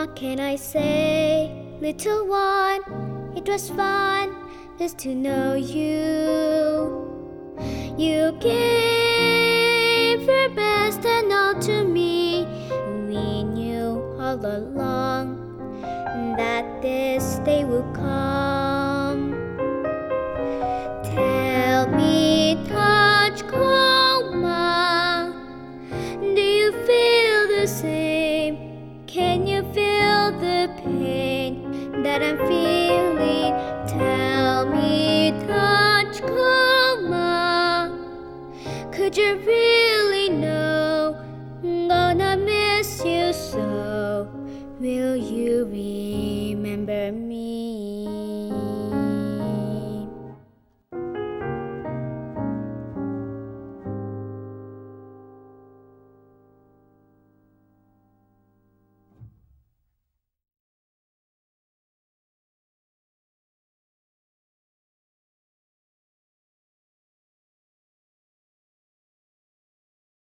What can I say, little one? It was fun just to know you. You gave your best and all to me. We knew all along that this day would come. Tell me, touch, Coma, do you feel the same? Can you feel the pain that I'm feeling? Tell me, touch, Coma, could you really know? I'm gonna miss you so. Will you remember me?